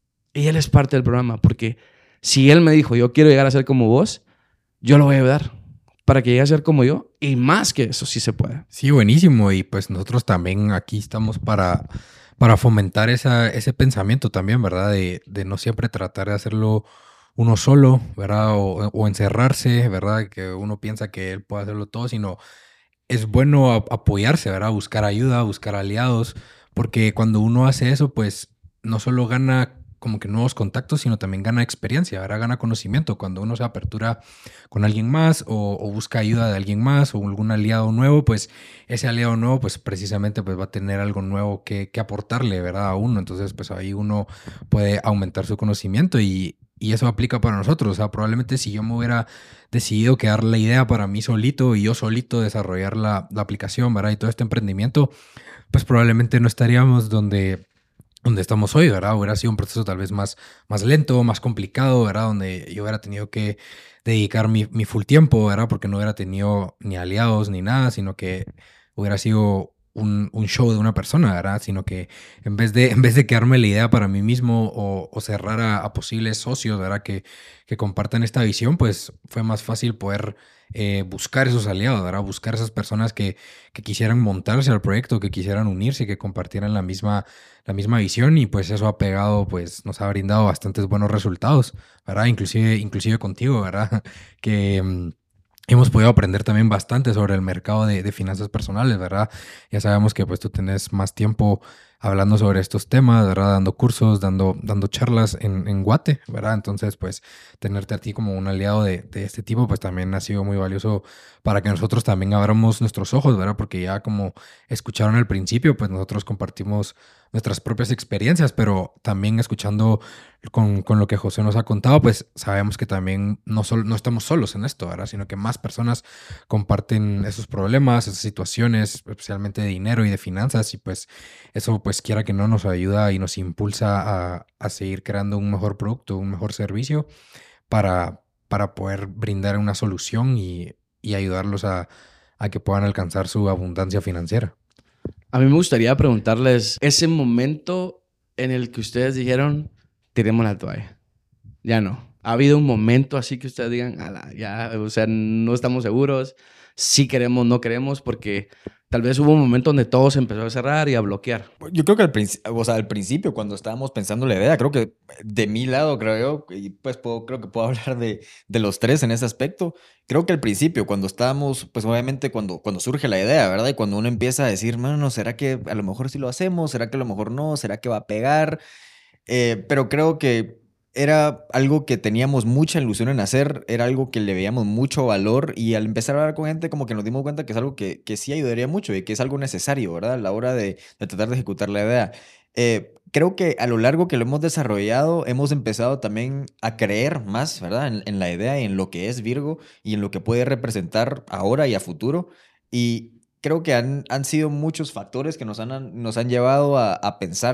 Y él es parte del programa, porque si él me dijo, yo quiero llegar a ser como vos, yo lo voy a ayudar para que llegue a ser como yo, y más que eso, sí se puede.
Sí, buenísimo. Y pues nosotros también aquí estamos para, para fomentar esa, ese pensamiento también, ¿verdad? De, de no siempre tratar de hacerlo uno solo, ¿verdad? O, o encerrarse, ¿verdad? Que uno piensa que él puede hacerlo todo, sino es bueno a- apoyarse, ¿verdad? Buscar ayuda, buscar aliados, porque cuando uno hace eso, pues no solo gana como que nuevos contactos, sino también gana experiencia, ¿verdad? Gana conocimiento. Cuando uno se apertura con alguien más o, o busca ayuda de alguien más o algún aliado nuevo, pues ese aliado nuevo, pues precisamente pues va a tener algo nuevo que, que aportarle, ¿verdad? A uno. Entonces, pues ahí uno puede aumentar su conocimiento y, y eso aplica para nosotros. O sea, probablemente si yo me hubiera decidido quedar la idea para mí solito y yo solito desarrollar la, la aplicación, ¿verdad? Y todo este emprendimiento, pues probablemente no estaríamos donde, donde estamos hoy, ¿verdad? Hubiera sido un proceso tal vez más, más lento, más complicado, ¿verdad? Donde yo hubiera tenido que dedicar mi, mi full tiempo, ¿verdad? Porque no hubiera tenido ni aliados ni nada, sino que hubiera sido un, un show de una persona, ¿verdad? Sino que en vez de, en vez de quedarme la idea para mí mismo o, o cerrar a, a posibles socios, ¿verdad? Que, que compartan esta visión, pues fue más fácil poder eh, buscar esos aliados, ¿verdad? Buscar esas personas que, que quisieran montarse al proyecto, que quisieran unirse, que compartieran la misma, la misma visión y pues eso ha pegado, pues nos ha brindado bastantes buenos resultados, ¿verdad? Inclusive, inclusive contigo, ¿verdad? Que... mm, hemos podido aprender también bastante sobre el mercado de, de finanzas personales, ¿verdad? Ya sabemos que pues tú tenés más tiempo hablando sobre estos temas, ¿verdad? Dando cursos, dando, dando charlas en, en Guate, ¿verdad? Entonces, pues tenerte a ti como un aliado de, de este tipo, pues también ha sido muy valioso para que nosotros también abramos nuestros ojos, ¿verdad? Porque ya como escucharon al principio, pues nosotros compartimos nuestras propias experiencias, pero también escuchando con, con lo que José nos ha contado, pues sabemos que también no, sol, no estamos solos en esto, ¿verdad? Sino que más personas comparten esos problemas, esas situaciones, especialmente de dinero y de finanzas, y pues eso, pues quiera que no, nos ayuda y nos impulsa a, a seguir creando un mejor producto, un mejor servicio para, para poder brindar una solución y, y ayudarlos a, a que puedan alcanzar su abundancia financiera.
A mí me gustaría preguntarles ese momento en el que ustedes dijeron, tiremos la toalla. Ya no. ¿Ha habido un momento así que ustedes digan, ala, ya, o sea, no estamos seguros, sí queremos, no queremos? Porque tal vez hubo un momento donde todo se empezó a cerrar y a bloquear.
Yo creo que al, princi- o sea, al principio, cuando estábamos pensando la idea, creo que de mi lado, creo yo, y pues puedo, creo que puedo hablar de, de los tres en ese aspecto. Creo que al principio, cuando estábamos, pues obviamente cuando, cuando surge la idea, ¿verdad? Y cuando uno empieza a decir, bueno, ¿será que a lo mejor sí lo hacemos? ¿Será que a lo mejor no? ¿Será que va a pegar? Eh, pero creo que era algo que teníamos mucha ilusión en hacer, era algo que le veíamos mucho valor y al empezar a hablar con gente como que nos dimos cuenta que es algo que, que sí ayudaría mucho y que es algo necesario, ¿verdad? A la hora de, de tratar de ejecutar la idea. Eh, creo que a lo largo que lo hemos desarrollado hemos empezado también a creer más, ¿verdad? En, en la idea y en lo que es Virgo y en lo que puede representar ahora y a futuro. Y creo que han, han sido muchos factores que nos han, nos han llevado a, a pensar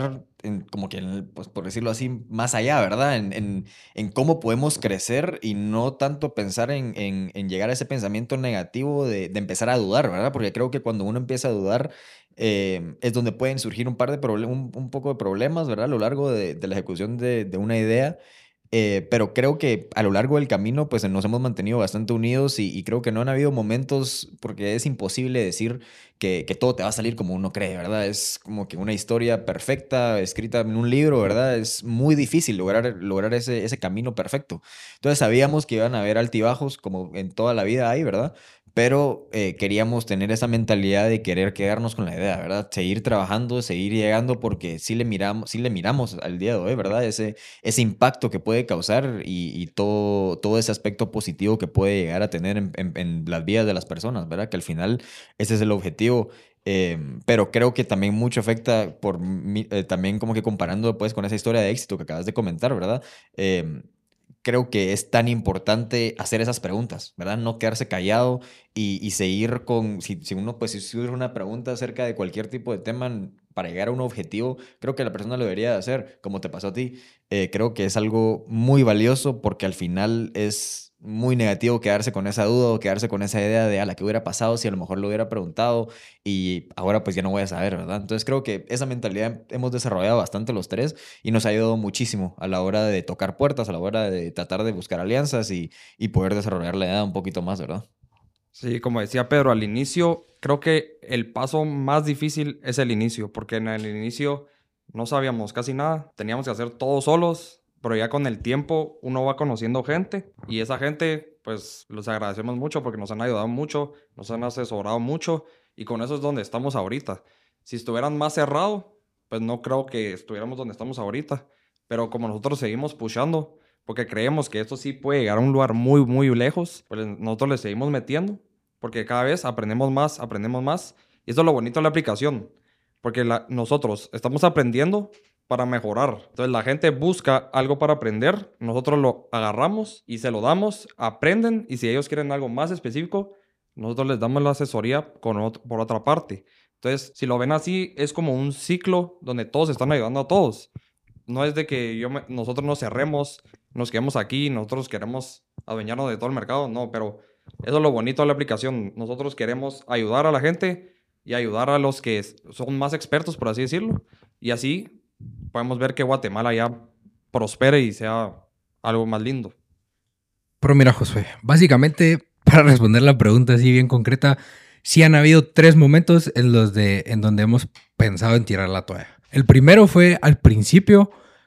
en, como que, en, pues, por decirlo así, más allá, ¿verdad? En, en, en cómo podemos crecer y no tanto pensar en, en, en llegar a ese pensamiento negativo de, de empezar a dudar, ¿verdad? Porque creo que cuando uno empieza a dudar eh, es donde pueden surgir un par de problemas, un, un poco de problemas, ¿verdad? A lo largo de, de la ejecución de, de una idea. Eh, pero creo que a lo largo del camino pues nos hemos mantenido bastante unidos y, y creo que no han habido momentos, porque es imposible decir que, que todo te va a salir como uno cree, ¿verdad? Es como que una historia perfecta escrita en un libro, ¿verdad? Es muy difícil lograr, lograr ese, ese camino perfecto. Entonces sabíamos que iban a haber altibajos como en toda la vida hay, ¿verdad? Pero eh, queríamos tener esa mentalidad de querer quedarnos con la idea, ¿verdad? Seguir trabajando, seguir llegando, porque sí le miramos, sí le miramos al día de hoy, ¿verdad? Ese, ese impacto que puede causar y, y todo, todo ese aspecto positivo que puede llegar a tener en, en, en las vidas de las personas, ¿verdad? Que al final ese es el objetivo. Eh, pero creo que también mucho afecta por mi- eh, también como que comparando pues con esa historia de éxito que acabas de comentar, ¿verdad? Eh, creo que es tan importante hacer esas preguntas, ¿verdad? No quedarse callado y, y seguir con, si, si uno pues si surge una pregunta acerca de cualquier tipo de tema en- para llegar a un objetivo, creo que la persona lo debería de hacer, como te pasó a ti. Eh, creo que es algo muy valioso porque al final es muy negativo quedarse con esa duda o quedarse con esa idea de a la que hubiera pasado si a lo mejor lo hubiera preguntado y ahora pues ya no voy a saber, ¿verdad? Entonces creo que esa mentalidad hemos desarrollado bastante los tres y nos ha ayudado muchísimo a la hora de tocar puertas, a la hora de tratar de buscar alianzas y, y poder desarrollar la idea un poquito más, ¿verdad?
Sí, como decía Pedro, al inicio creo que el paso más difícil es el inicio, porque en el inicio no sabíamos casi nada, teníamos que hacer todo solos, pero ya con el tiempo uno va conociendo gente y esa gente pues los agradecemos mucho porque nos han ayudado mucho, nos han asesorado mucho y con eso es donde estamos ahorita. Si estuvieran más cerrados, pues no creo que estuviéramos donde estamos ahorita, pero como nosotros seguimos pushando, porque creemos que esto sí puede llegar a un lugar muy, muy lejos, pues nosotros le seguimos metiendo, porque cada vez aprendemos más, aprendemos más, y eso es lo bonito de la aplicación, porque la- nosotros estamos aprendiendo para mejorar. Entonces la gente busca algo para aprender, nosotros lo agarramos y se lo damos, aprenden, y si ellos quieren algo más específico, nosotros les damos la asesoría con ot- por otra parte. Entonces, si lo ven así, es como un ciclo donde todos están ayudando a todos. No es de que yo me- nosotros nos cerremos, nos quedemos aquí, nosotros queremos adueñarnos de todo el mercado, no, pero eso es lo bonito de la aplicación. Nosotros queremos ayudar a la gente y ayudar a los que s- son más expertos, por así decirlo, y así podemos ver que Guatemala ya prospere y sea algo más lindo.
Pero mira, Josué, básicamente, para responder la pregunta así bien concreta, sí han habido tres momentos en los de en donde hemos pensado en tirar la toalla. El primero fue al principio,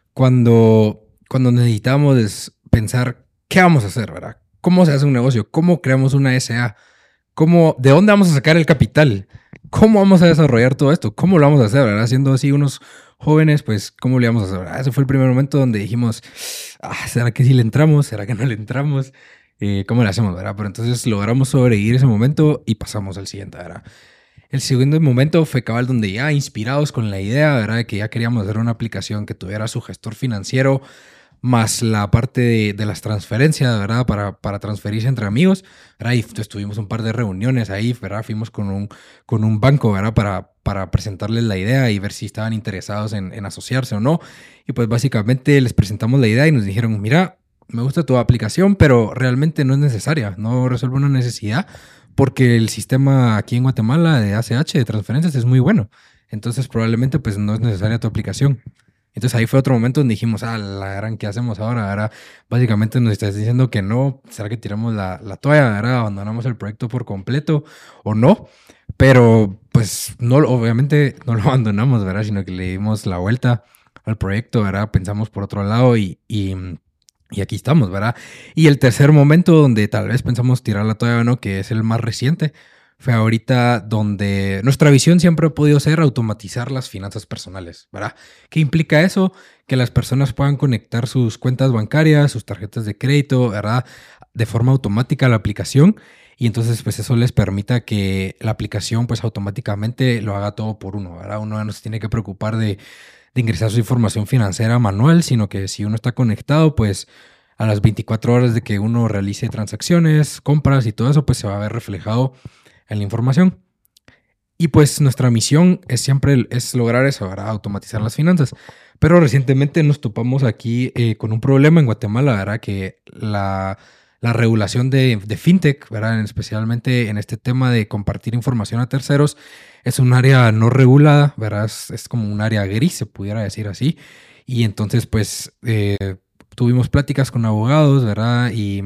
cuando, cuando necesitábamos pensar qué vamos a hacer, ¿verdad? ¿Cómo se hace un negocio? ¿Cómo creamos una S A? ¿Cómo, ¿De dónde vamos a sacar el capital? ¿Cómo vamos a desarrollar todo esto? ¿Cómo lo vamos a hacer, verdad? Siendo así unos jóvenes, pues, ¿cómo le vamos a hacer? ¿Verdad? Ese fue el primer momento donde dijimos, ah, ¿será que sí le entramos? ¿Será que no le entramos? Eh, ¿Cómo le hacemos, verdad? Pero entonces logramos sobrevivir ese momento y pasamos al siguiente, ¿verdad? El segundo momento fue cabal donde ya inspirados con la idea, ¿verdad? De que ya queríamos hacer una aplicación que tuviera su gestor financiero, más la parte de, de las transferencias, ¿verdad? Para, para transferirse entre amigos, ¿verdad? Y entonces tuvimos un par de reuniones ahí, ¿verdad? Fuimos con un, con un banco, ¿verdad? Para, para presentarles la idea y ver si estaban interesados en, en asociarse o no. Y pues básicamente les presentamos la idea y nos dijeron, mira, me gusta tu aplicación, pero realmente no es necesaria, no resuelve una necesidad porque el sistema aquí en Guatemala de A C H, de transferencias, es muy bueno. Entonces probablemente pues no es necesaria tu aplicación. Entonces ahí fue otro momento donde dijimos, ah, la gran, ¿qué hacemos ahora? Ahora básicamente nos estás diciendo que no, ¿será que tiramos la, la toalla? ¿Ahora abandonamos el proyecto por completo o no? Pero pues no, obviamente no lo abandonamos, ¿verdad? Sino que le dimos la vuelta al proyecto, ¿verdad? Pensamos por otro lado y, y, y aquí estamos, ¿verdad? Y el tercer momento donde tal vez pensamos tirar la toalla o no, que es el más reciente, fue ahorita donde nuestra visión siempre ha podido ser automatizar las finanzas personales, ¿verdad? ¿Qué implica eso? Que las personas puedan conectar sus cuentas bancarias, sus tarjetas de crédito, ¿verdad? De forma automática a la aplicación y entonces pues eso les permita que la aplicación pues automáticamente lo haga todo por uno, ¿verdad? Uno no se tiene que preocupar de, de ingresar su información financiera manual, sino que si uno está conectado pues a las veinticuatro horas de que uno realice transacciones, compras y todo eso pues se va a ver reflejado en la información. Y pues nuestra misión es siempre es lograr eso, ¿verdad? Automatizar las finanzas. Pero recientemente nos topamos aquí eh, con un problema en Guatemala, ¿verdad? Que la, la regulación de, de fintech, ¿verdad? Especialmente en este tema de compartir información a terceros, es un área no regulada, ¿verdad? Es, es como un área gris, se pudiera decir así. Y entonces, pues, eh, tuvimos pláticas con abogados, ¿verdad? Y,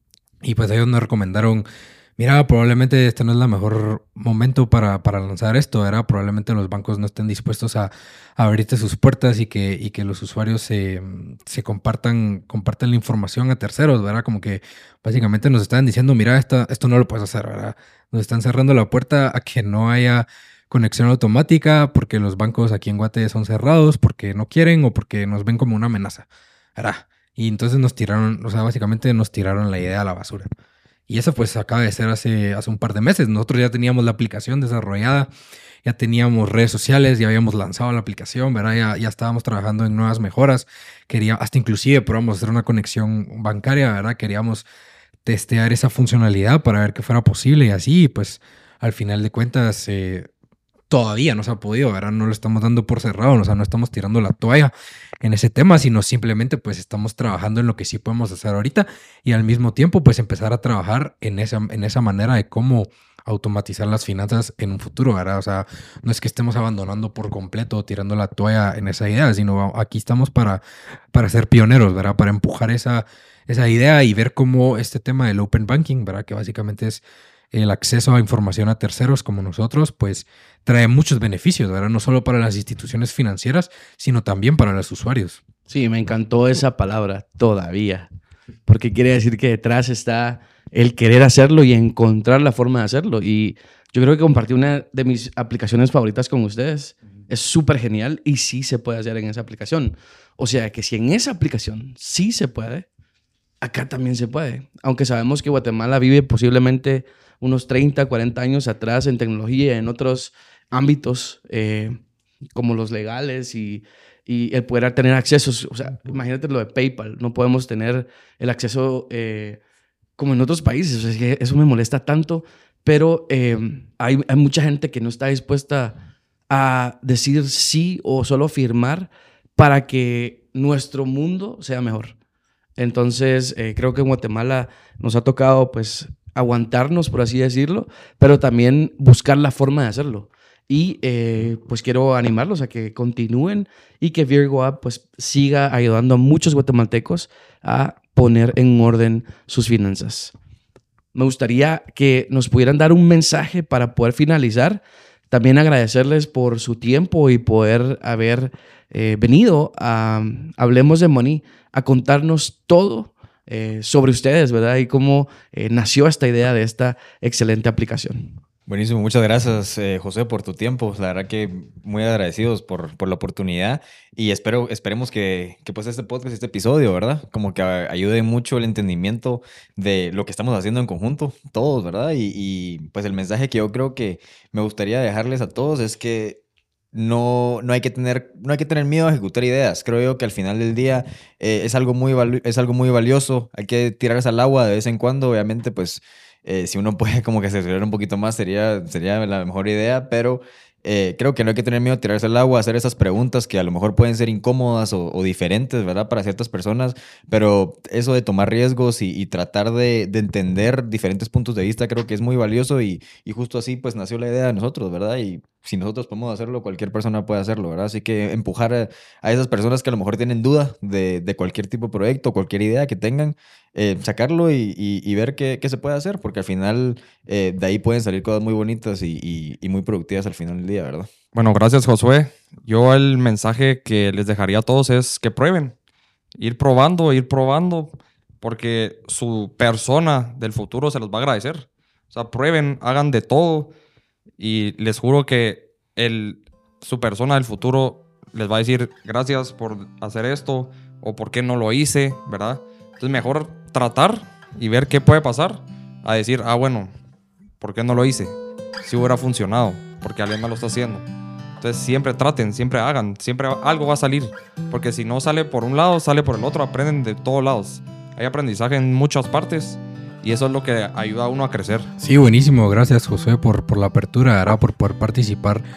y pues ellos nos recomendaron, mira, probablemente este no es el mejor momento para, para lanzar esto, ¿verdad? Probablemente los bancos no estén dispuestos a, a abrirte sus puertas y que, y que los usuarios se, se compartan, compartan la información a terceros, ¿verdad? Como que básicamente nos están diciendo, mira, esta, esto no lo puedes hacer, ¿verdad? Nos están cerrando la puerta a que no haya conexión automática porque los bancos aquí en Guate son cerrados, porque no quieren o porque nos ven como una amenaza, ¿verdad? Y entonces nos tiraron, o sea, básicamente nos tiraron la idea a la basura. Y eso pues acaba de ser hace, hace un par de meses. Nosotros ya teníamos la aplicación desarrollada, ya teníamos redes sociales, ya habíamos lanzado la aplicación, ¿verdad? Ya, ya estábamos trabajando en nuevas mejoras. Quería, hasta inclusive probamos hacer una conexión bancaria, ¿verdad? Queríamos testear esa funcionalidad para ver que fuera posible y así, pues al final de cuentas eh, todavía no se ha podido, ¿verdad? No lo estamos dando por cerrado, o sea, no estamos tirando la toalla en ese tema, sino simplemente pues estamos trabajando en lo que sí podemos hacer ahorita y al mismo tiempo pues empezar a trabajar en esa, en esa manera de cómo automatizar las finanzas en un futuro, ¿verdad? O sea, no es que estemos abandonando por completo o tirando la toalla en esa idea, sino aquí estamos para, para ser pioneros, ¿verdad? Para empujar esa, esa idea y ver cómo este tema del open banking, ¿verdad? Que básicamente es el acceso a información a terceros como nosotros, pues trae muchos beneficios, ¿verdad? No solo para las instituciones financieras, sino también para los usuarios.
Sí, me encantó esa palabra, todavía, porque quiere decir que detrás está el querer hacerlo y encontrar la forma de hacerlo. Y yo creo que compartí una de mis aplicaciones favoritas con ustedes. Es súper genial y sí se puede hacer en esa aplicación. O sea, que si en esa aplicación sí se puede, acá también se puede. Aunque sabemos que Guatemala vive posiblemente unos treinta, cuarenta años atrás en tecnología, en otros ámbitos eh, como los legales y, y el poder tener accesos. O sea, imagínate lo de PayPal. No podemos tener el acceso eh, como en otros países. O sea, es que eso me molesta tanto, pero eh, hay, hay mucha gente que no está dispuesta a decir sí o solo firmar para que nuestro mundo sea mejor. Entonces, eh, creo que en Guatemala nos ha tocado, pues, aguantarnos, por así decirlo, pero también buscar la forma de hacerlo. Y, eh, pues, quiero animarlos a que continúen y que Virgo App, pues, siga ayudando a muchos guatemaltecos a poner en orden sus finanzas. Me gustaría que nos pudieran dar un mensaje para poder finalizar. También agradecerles por su tiempo y poder haber eh, venido a Hablemos de Money a contarnos todo eh, sobre ustedes, ¿verdad? Y cómo eh, nació esta idea de esta excelente aplicación.
Buenísimo, muchas gracias eh, José por tu tiempo, la verdad que muy agradecidos por, por la oportunidad y espero, esperemos que, que pues este podcast, este episodio, ¿verdad? Como que ayude mucho el entendimiento de lo que estamos haciendo en conjunto, todos, ¿verdad? Y, y pues el mensaje que yo creo que me gustaría dejarles a todos es que No, no, hay que tener, no hay que tener miedo a ejecutar ideas. Creo yo que al final del día eh, es, algo muy vali- es algo muy valioso. Hay que tirarse al agua de vez en cuando. Obviamente, pues, eh, si uno puede como que asesorar un poquito más, sería, sería la mejor idea. Pero eh, creo que no hay que tener miedo a tirarse al agua, hacer esas preguntas que a lo mejor pueden ser incómodas o, o diferentes, ¿verdad? Para ciertas personas. Pero eso de tomar riesgos y, y tratar de, de entender diferentes puntos de vista creo que es muy valioso. Y, y justo así, pues, nació la idea de nosotros, ¿verdad? Y si nosotros podemos hacerlo, cualquier persona puede hacerlo, ¿verdad? Así que empujar a, a esas personas que a lo mejor tienen duda de, de cualquier tipo de proyecto, cualquier idea que tengan, eh, sacarlo y, y, y ver qué, qué se puede hacer, porque al final eh, de ahí pueden salir cosas muy bonitas y, y, y muy productivas al final del día, ¿verdad?
Bueno, gracias Josué. Yo el mensaje que les dejaría a todos es que prueben. Ir probando, ir probando, porque su persona del futuro se los va a agradecer. O sea, prueben, hagan de todo. Y les juro que el, su persona del futuro les va a decir gracias por hacer esto o por qué no lo hice, ¿verdad? Entonces mejor tratar y ver qué puede pasar a decir, ah, bueno, ¿por qué no lo hice? Si hubiera funcionado, porque alguien más lo está haciendo. Entonces siempre traten, siempre hagan, siempre algo va a salir. Porque si no sale por un lado, sale por el otro, aprenden de todos lados. Hay aprendizaje en muchas partes. Y eso es lo que ayuda a uno a crecer.
Sí, buenísimo. Gracias, Josué, por, por la apertura, ¿verdad? Por poder participar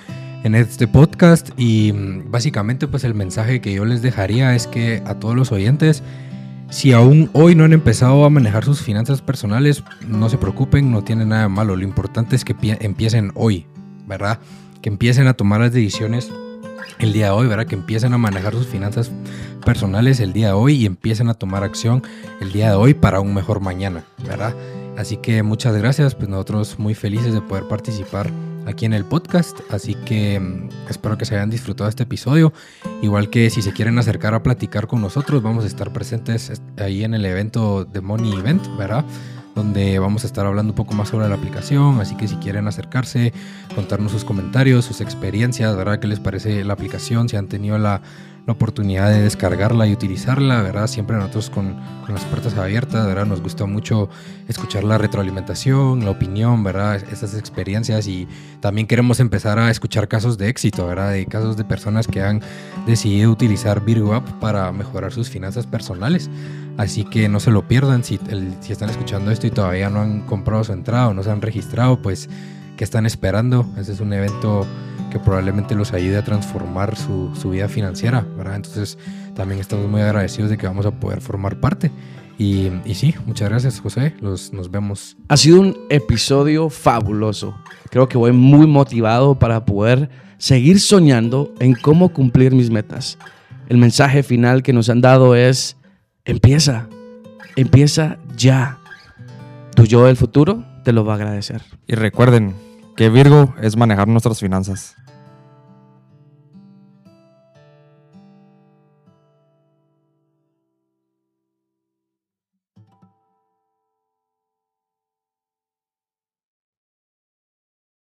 en este podcast. Y básicamente pues el mensaje que yo les dejaría es que a todos los oyentes, si aún hoy no han empezado a manejar sus finanzas personales, no se preocupen, no tiene nada de malo. Lo importante es que pie- empiecen hoy, ¿verdad? Que empiecen a tomar las decisiones el día de hoy, ¿verdad? Que empiecen a manejar sus finanzas personales el día de hoy y empiecen a tomar acción el día de hoy para un mejor mañana, ¿verdad? Así que muchas gracias, pues nosotros muy felices de poder participar aquí en el podcast, así que mmm, espero que se hayan disfrutado este episodio, igual que si se quieren acercar a platicar con nosotros, vamos a estar presentes ahí en el evento de Money Event, ¿verdad? Donde vamos a estar hablando un poco más sobre la aplicación, así que si quieren acercarse, contarnos sus comentarios, sus experiencias, ¿verdad? ¿Qué les parece la aplicación? Si han tenido la, la oportunidad de descargarla y utilizarla, ¿verdad? Siempre nosotros con, con las puertas abiertas, ¿verdad? Nos gusta mucho escuchar la retroalimentación, la opinión, ¿verdad? Estas experiencias, y también queremos empezar a escuchar casos de éxito, ¿verdad? De casos de personas que han decidido utilizar Virgo App para mejorar sus finanzas personales. Así que no se lo pierdan. Si, el, si están escuchando esto y todavía no han comprado su entrada o no se han registrado, pues ¿qué están esperando? Ese es un evento que probablemente los ayude a transformar su, su vida financiera, ¿verdad? Entonces también estamos muy agradecidos de que vamos a poder formar parte. Y, y sí, muchas gracias, José. Los, nos vemos.
Ha sido un episodio fabuloso. Creo que voy muy motivado para poder seguir soñando en cómo cumplir mis metas. El mensaje final que nos han dado es: empieza, empieza ya. Tu yo del futuro te lo va a agradecer.
Y recuerden que Virgo es manejar nuestras finanzas.